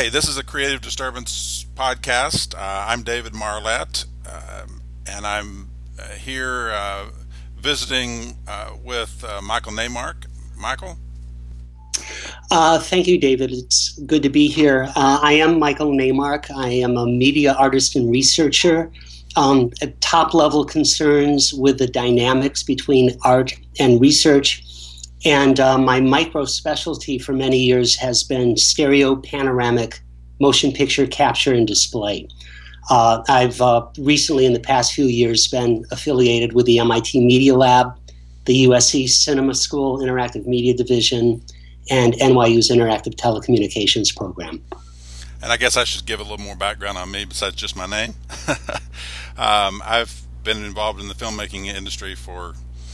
Hi, this is a Creative Disturbance podcast. I'm David Marlette, and I'm here visiting with Michael Neymark. Michael? Thank you, David. It's good to be here. I am Michael Neymark. I am a media artist and researcher. At top level concerns with the dynamics between art and research. And my micro specialty for many years has been stereo panoramic motion picture capture and display. I've recently, in the past few years, been affiliated with the MIT Media Lab, the USC Cinema School Interactive Media Division, and NYU's Interactive Telecommunications Program. And I guess I should give a little more background on me besides just my name. I've been involved in the filmmaking industry for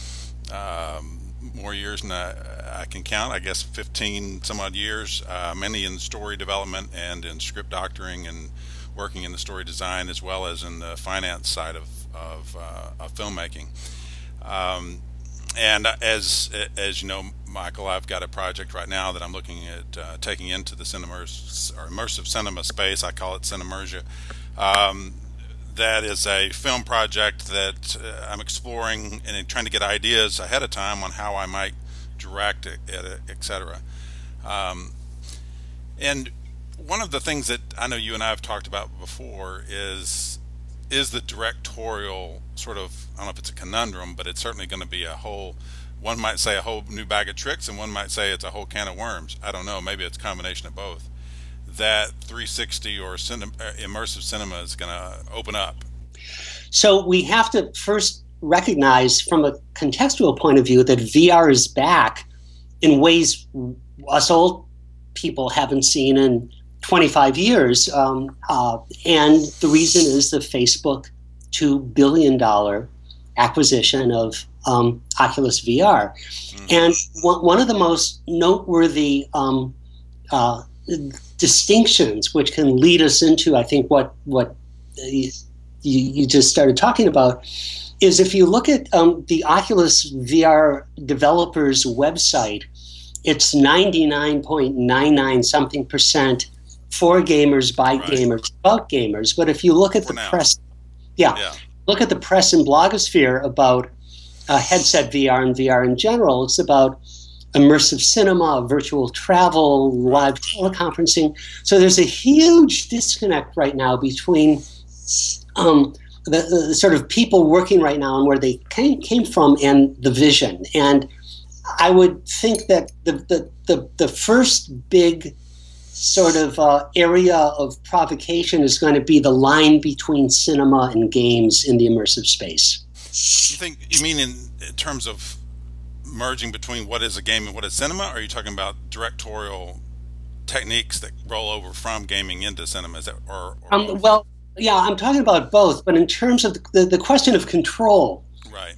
more years than I can count. I guess 15 some odd years, mainly in story development and in script doctoring and working in the story design as well as in the finance side of filmmaking. And as you know, Michael, I've got a project right now that I'm looking at taking into the immersive cinema space. I call it Cinemersia. That is a film project that I'm exploring and trying to get ideas ahead of time on how I might direct it, etc. And one of the things that I know you and I have talked about before is the directorial sort of, I don't know if it's a conundrum, but it's certainly going to be one might say a whole new bag of tricks, and one might say it's a whole can of worms. I don't know, maybe it's a combination of both. That 360 or immersive cinema is going to open up. So we have to first recognize from a contextual point of view that VR is back in ways us old people haven't seen in 25 years. And the reason is the Facebook $2 billion acquisition of Oculus VR. And one of the most noteworthy distinctions, which can lead us into, I think, what you just started talking about, is if you look at the Oculus VR developers website, it's 99.99 something percent for gamers, by gamers, about gamers. But if you look at press, look at the press and blogosphere about headset VR and VR in general, it's about immersive cinema, virtual travel, live teleconferencing. So there's a huge disconnect right now between the sort of people working right now and where they came from and the vision. And I would think that the first big sort of area of provocation is going to be the line between cinema and games in the immersive space. You mean in terms of merging between what is a game and what is cinema? Or are you talking about directorial techniques that roll over from gaming into cinema? Is that, well, yeah, I'm talking about both. But in terms of the question of control, right?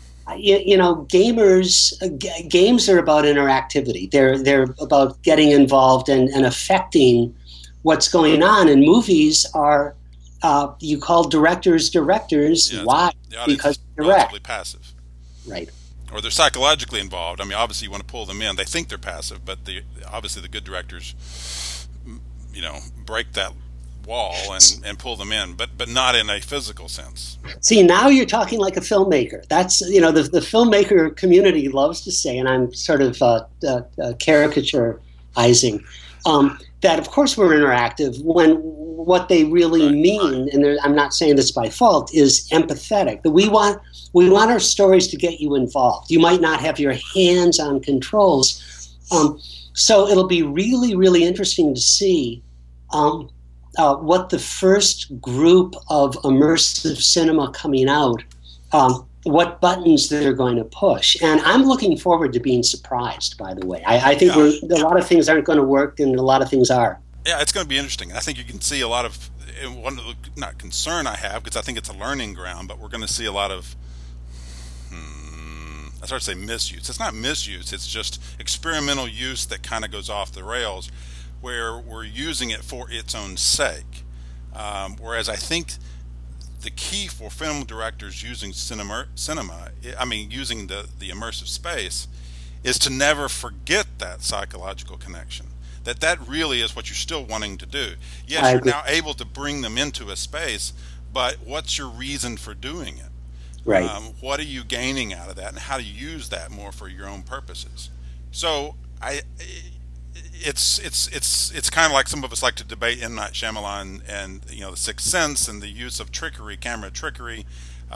Games are about interactivity. They're about getting involved and affecting what's going on. And movies are you call directors. Yeah, why? Because they're relatively passive, right? Or they're psychologically involved. I mean, obviously you want to pull them in. They think they're passive, but obviously the good directors, break that wall and pull them in, but not in a physical sense. See, now you're talking like a filmmaker. That's, the filmmaker community loves to say, and I'm sort of caricaturizing, that of course we're interactive when what they really mean, and I'm not saying this by fault, is empathetic. That we want our stories to get you involved. You might not have your hands on controls. So it'll be really, really interesting to see what the first group of immersive cinema coming out, what buttons they're going to push. And I'm looking forward to being surprised, by the way. I think a lot of things aren't going to work and a lot of things are. Yeah, it's going to be interesting. I think you can see a lot of, one of the, not concern I have, because I think it's a learning ground, but we're going to see a lot of, I start to say misuse. It's not misuse, it's just experimental use that kind of goes off the rails, where we're using it for its own sake. Whereas I think the key for film directors using using the immersive space, is to never forget that psychological connection. that really is what you're still wanting to do. Yes, I you're agree. now able to bring them into a space, but what's your reason for doing it? Right. What are you gaining out of that, and how do you use that more for your own purposes? So it's kind of like some of us like to debate M. Night Shyamalan and the Sixth Sense and the use of trickery, camera trickery,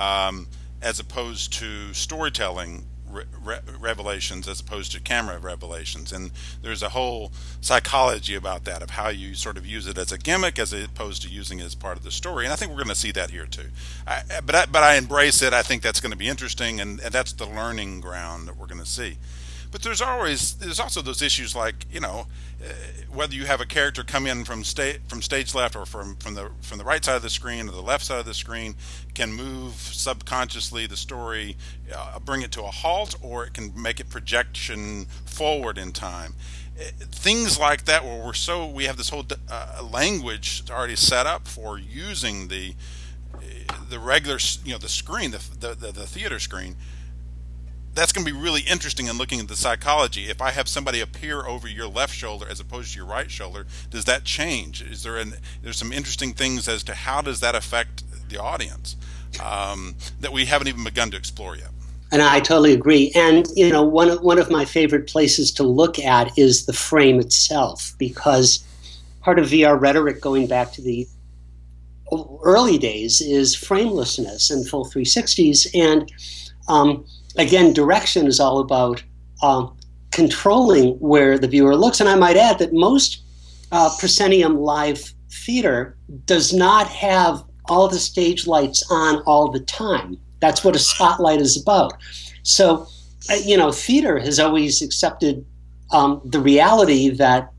as opposed to storytelling revelations as opposed to camera revelations. And there's a whole psychology about that, of how you sort of use it as a gimmick as opposed to using it as part of the story. And I think we're going to see that here too. But I embrace it. I think that's going to be interesting, and that's the learning ground that we're going to see. But there's also those issues like, whether you have a character come in from stage left or from the right side of the screen or the left side of the screen, can move subconsciously the story, bring it to a halt, or it can make it projection forward in time. Things like that, where we have this whole language already set up for using the regular, the screen, the theater screen. That's going to be really interesting in looking at the psychology. If I have somebody appear over your left shoulder as opposed to your right shoulder, does that change? There's some interesting things as to how does that affect the audience, that we haven't even begun to explore yet. And I totally agree. And one of my favorite places to look at is the frame itself, because part of VR rhetoric going back to the early days is framelessness and full 360s. And again, direction is all about controlling where the viewer looks. And I might add that most proscenium live theater does not have all the stage lights on all the time. That's what a spotlight is about. So, theater has always accepted the reality that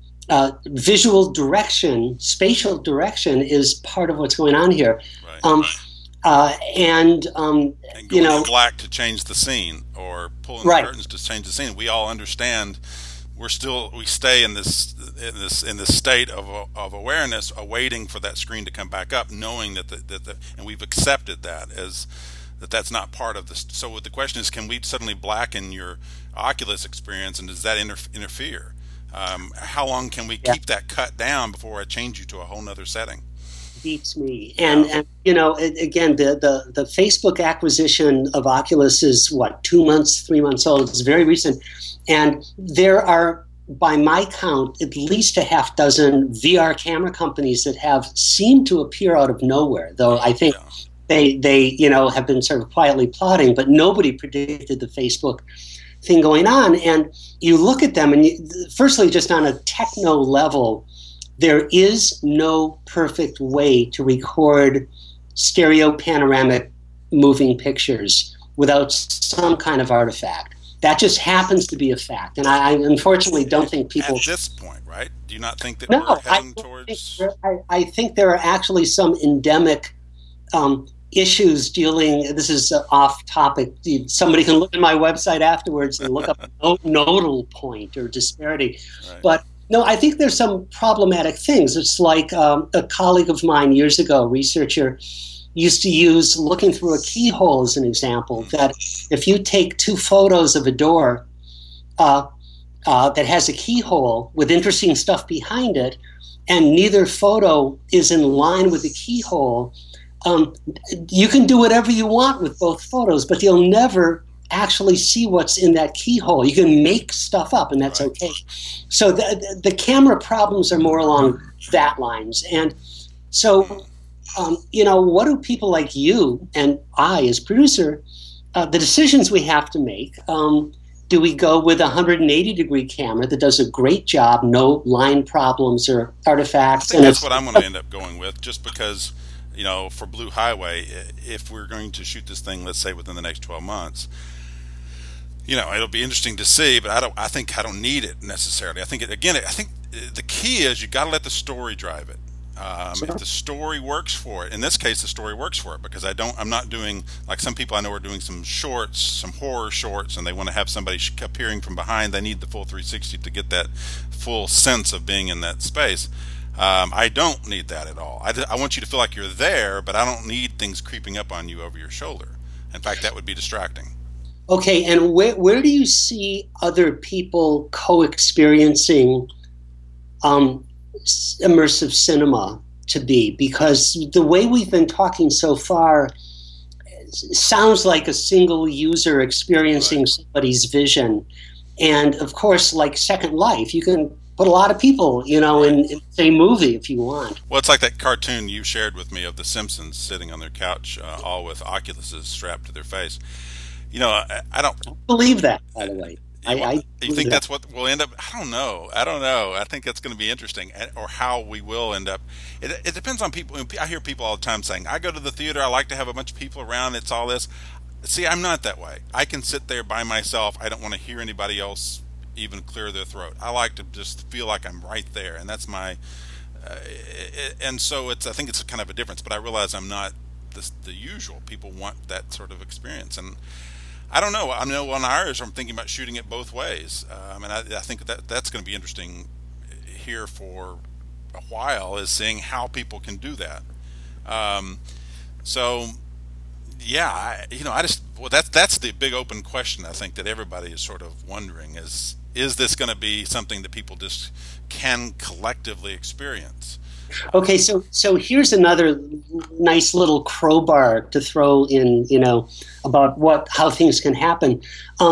visual direction, spatial direction is part of what's going on here. Right. And going black to change the scene, or pulling the curtains to change the scene. We all understand. We stay in this state of awareness, awaiting for that screen to come back up, knowing that and we've accepted that as that's not part of this. So the question is, can we suddenly blacken your Oculus experience, and does that interfere? How long can we keep that cut down before I change you to a whole nother setting? Beats me. And again, the Facebook acquisition of Oculus is 2 months, 3 months old. It's very recent. And there are, by my count, at least a half dozen VR camera companies that have seemed to appear out of nowhere, though I think they have been sort of quietly plotting, but nobody predicted the Facebook thing going on. And you look at them, and firstly, just on a techno level, there is no perfect way to record stereo panoramic moving pictures without some kind of artifact. That just happens to be a fact. And I unfortunately don't think people... At this point, right? Do you not think that we're heading towards... I think there are actually some endemic issues dealing... This is off topic. Somebody can look at my website afterwards and look up nodal point or disparity. Right. But no, I think there's some problematic things. It's like a colleague of mine years ago, a researcher, used to use looking through a keyhole as an example, that if you take two photos of a door that has a keyhole with interesting stuff behind it, and neither photo is in line with the keyhole, you can do whatever you want with both photos, but you'll never actually see what's in that keyhole. You can make stuff up, and that's okay. So the camera problems are more along that lines. And so... what do people like you and I as producer, the decisions we have to make, do we go with a 180-degree camera that does a great job, no line problems or artifacts? I think that's what I'm going to end up going with, just because, for Blue Highway, if we're going to shoot this thing, let's say within the next 12 months, it'll be interesting to see, but I think I don't need it necessarily. I think the key is you got to let the story drive it. If the story works for it, in this case, the story works for it, because I'm not doing, like some people I know are doing some shorts, some horror shorts, and they want to have somebody appearing from behind. They need the full 360 to get that full sense of being in that space. I don't need that at all. I want you to feel like you're there, but I don't need things creeping up on you over your shoulder. In fact, that would be distracting. Okay, and where do you see other people co-experiencing um, immersive cinema to be, because the way we've been talking so far sounds like a single user experiencing somebody's vision. And of course, like Second Life, you can put a lot of people, in the same movie if you want. Well, it's like that cartoon you shared with me of the Simpsons sitting on their couch, all with Oculuses strapped to their face. I don't believe that, by the way. You think that's what will end up? I don't know. I think that's going to be interesting, or how we will end up. It depends on people. I hear people all the time saying, "I go to the theater. I like to have a bunch of people around. It's all this." See, I'm not that way. I can sit there by myself. I don't want to hear anybody else even clear their throat. I like to just feel like I'm right there, and that's my. And so I think it's kind of a difference. But I realize I'm not the usual. People want that sort of experience, and I don't know. I know on ours, I'm thinking about shooting it both ways. I think that's going to be interesting here for a while, is seeing how people can do that. So, yeah, that's the big open question. I think that everybody is sort of wondering is this going to be something that people just can collectively experience? Okay, so here's another nice little crowbar to throw in, about how things can happen.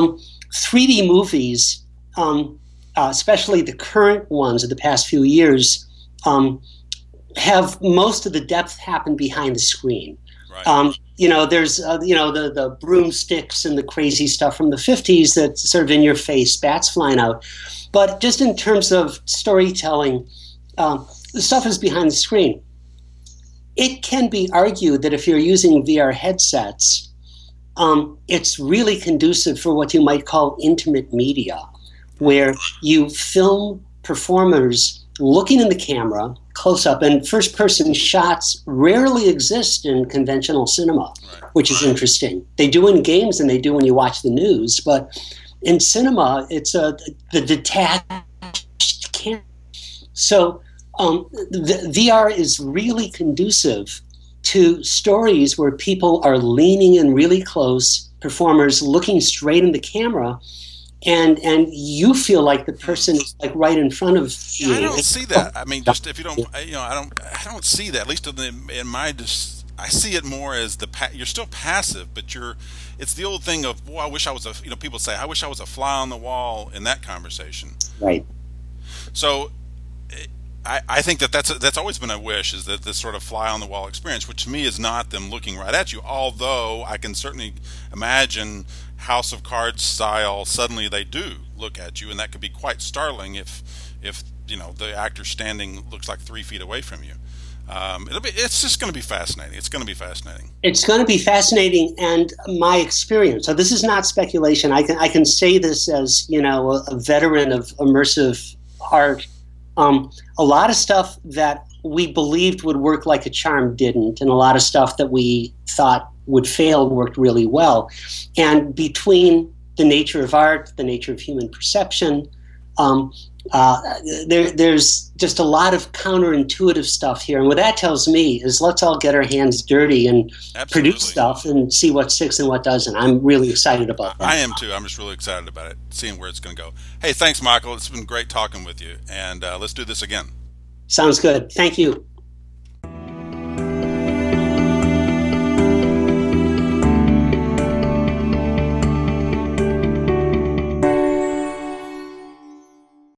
3D movies, especially the current ones of the past few years, have most of the depth happen behind the screen. Right. There's the broomsticks and the crazy stuff from the 50s that's sort of in your face, bats flying out. But just in terms of storytelling, the stuff is behind the screen. It can be argued that if you're using VR headsets, it's really conducive for what you might call intimate media, where you film performers looking in the camera close up, and first-person shots rarely exist in conventional cinema, which is interesting. They do in games and they do when you watch the news, but in cinema, it's the detached camera. So the VR is really conducive to stories where people are leaning in really close, performers looking straight in the camera, and you feel like the person is like right in front of you. I don't see that. I mean, just if you don't, I don't see that. At least in my, I see it more as you're still passive, but it's the old thing of, well, I wish I was people say, I wish I was a fly on the wall in that conversation. Right. So I think that's always been a wish, is that this sort of fly on the wall experience, which to me is not them looking right at you. Although I can certainly imagine House of Cards style, suddenly they do look at you, and that could be quite startling if the actor standing looks like 3 feet away from you. It's just going to be fascinating. It's going to be fascinating. It's going to be fascinating, and my experience. So this is not speculation. I can say this as a veteran of immersive art. A lot of stuff that we believed would work like a charm didn't, and a lot of stuff that we thought would fail worked really well. And between the nature of art, the nature of human perception, there's just a lot of counterintuitive stuff here. And what that tells me is, let's all get our hands dirty and produce stuff and see what sticks and what doesn't. I'm really excited about that. I am too. I'm just really excited about it, seeing where it's going to go. Hey, thanks, Michael. It's been great talking with you, and let's do this again. Sounds good. Thank you.